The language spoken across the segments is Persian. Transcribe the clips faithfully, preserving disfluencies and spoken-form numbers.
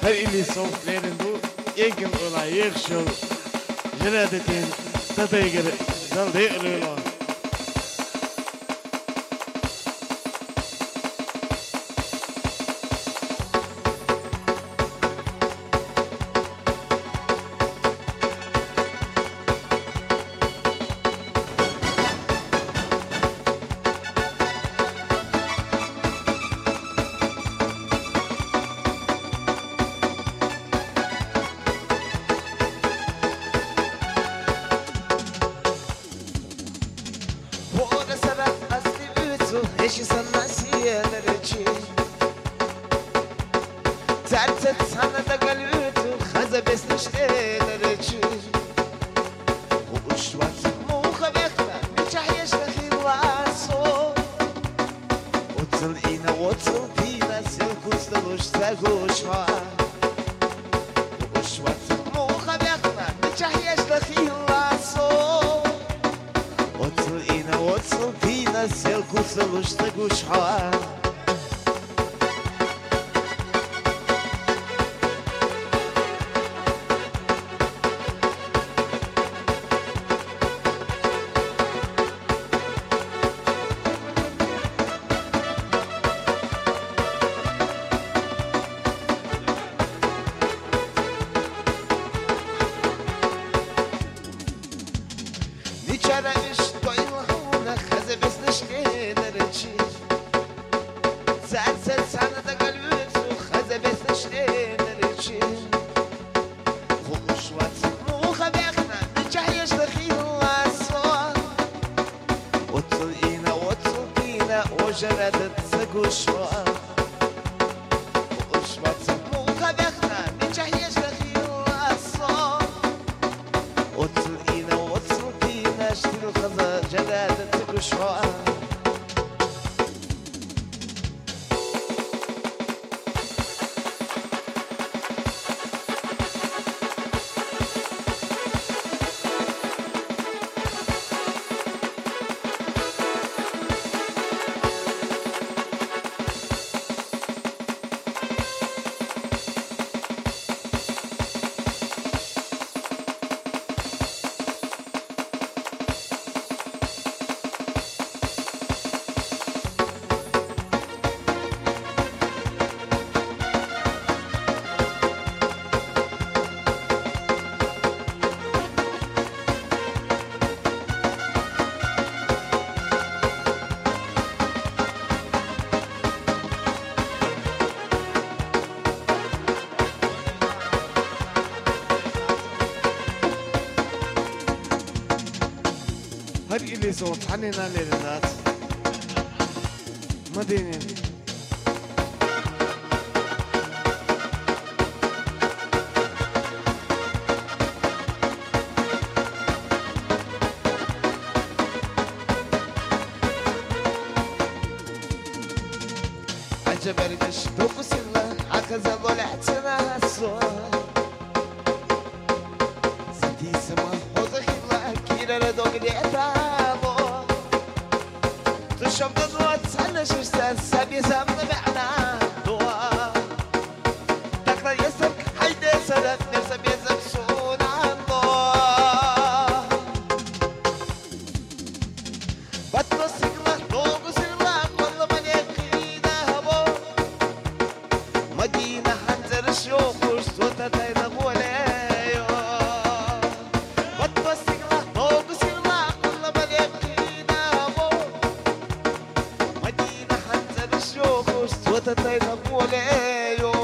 Her ili soğuklarında ekin ola yekşol. Jiradetin tadıygır daldı ölüyor. Eşi sana siyelerci Tertet sana da galütü Haza besniştelerci Uuşvat muha bekler Mücah yeşlehi vaso Otul ina otul pina Sil kustaluş teguşma Uuşvat muha bekler Mücah yeşlehi vaso Otul ina otul pina Sil kustaluş teguşma Niçara iş doyulağına Haze besniştelerci Zerset sana da galütü Haze besniştelerci Uuşvat muha bekna Mücah yeşlehi vaso Otul ina otul pina O jaradet seguşma Uuşvat muha bekna Mücah yeşlehi vaso Otul ina otul pina Ştil kaza jaradet seguşma Her ili soğuk hanina lerinat. Madinin. عجبرنش بقسلا عكذا ضلعتنا الصور زدي سما وضح الله كينا لدوق لعتابو تشوف دلوات سنة شوشتان سابي سامن معنا دوا تقرأ يسرك حيدي سنة نرسى بيزك سون الله بطنسك الله دوق سيلا كل من يقينا هبو مدينة حنزر الشوخوش صوتا تاينا غوليو بطنسك الله دوق سيلا كل من يقينا هبو مدينة حنزر الشوخوش صوتا تاينا غوليو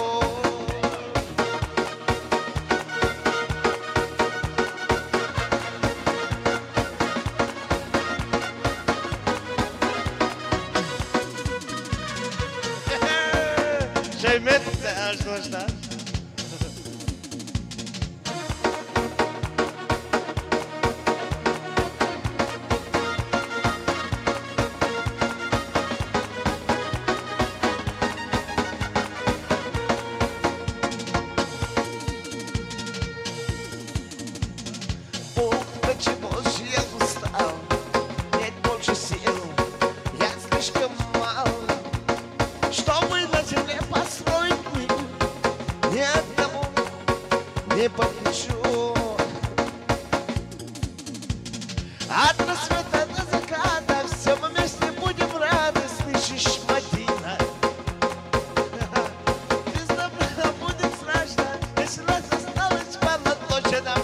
Şeymet arkadaşlar. Бухтачи Божья устал, нет больше сил, я слишком мал, чтобы на земле построить мир. Нет не полечу. От рассвета до заката все мы вместе будем рады, слышишь, Мадина? Без добра будет страшно, если нас осталось мало, то что нам